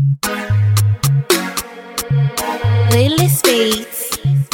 Playlist Beats.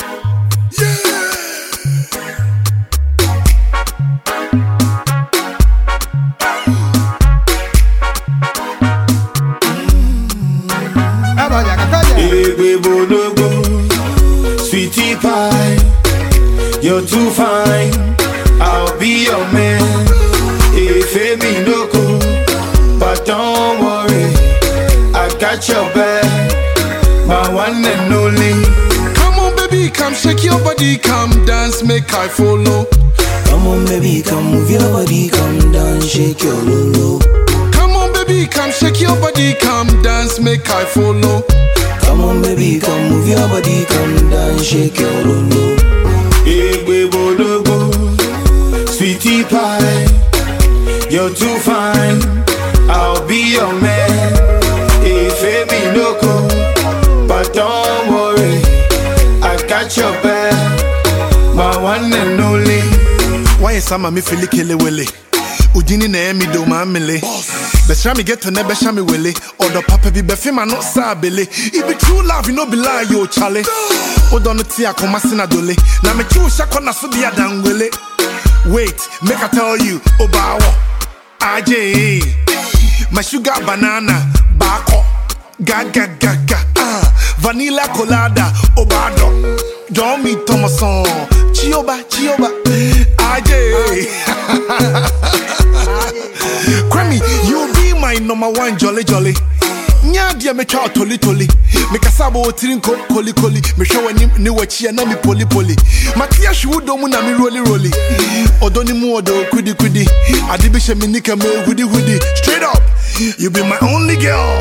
Sweetie pie, you're too fine. I'll be your man. If it me no go, but don't worry, I got your back, my one and only. Come on, baby, come shake your body, come dance, make I follow. Come on, baby, come move your body, come dance, shake your lolo. Come on, baby, come shake your body, come dance, make I follow. Come on, baby, come move your body, come dance, shake your lolo. Sweetie pie, you're too fine. I'll be your man. If it me no go, but don't worry, I got your back, my one and only. Why is some of me feel kele wele? Ujini na emi do ma mele. Besha me get to ne besha me wele. Odo papa bi befi ma no sa bele. It be true love, you no be lie, yo chale. Odo no ti akoma sina dole. Na me chu shako na so dia dan wele. Wait, make I tell you, Obawo, AJ, my sugar banana, bako, gaga gaga, vanilla colada, Obado, don't meet Thomason, Chioba, AJ. Grammy, you be my number one jolly. Nya dia me twa toli me kasabo otirinko koli me hwe ni wachi na me poli matia hwudo mu na me roli odoni mu odo kudi ade be me nika me hudi straight up you be my only girl.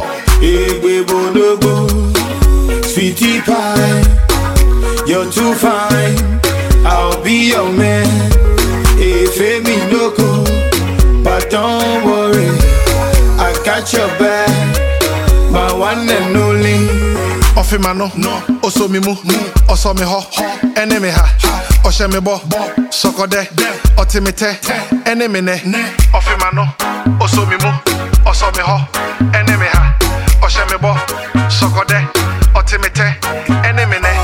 Sweetie pie, you're too fine. I'll be your man. If it me no go, but don't worry, I got your back, my one and only. Ofi mano, oso mi mu, oso mi ho, enemy ha, oshe mi bo, soko de, otimite, enemy ne. Ofi mano, oso mi mu, oso mi ho, enemy ha, oshe mi bo, soko de, otimite, enemy ne.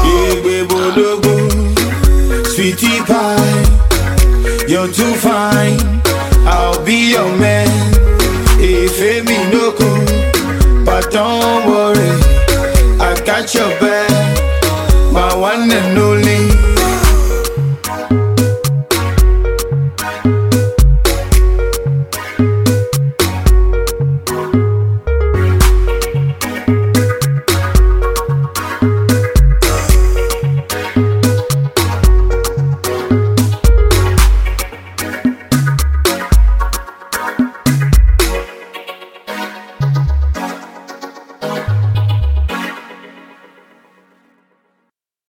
Sweetie pie, you're too fine. I'll be your man. If it me no go, but don't worry, I got your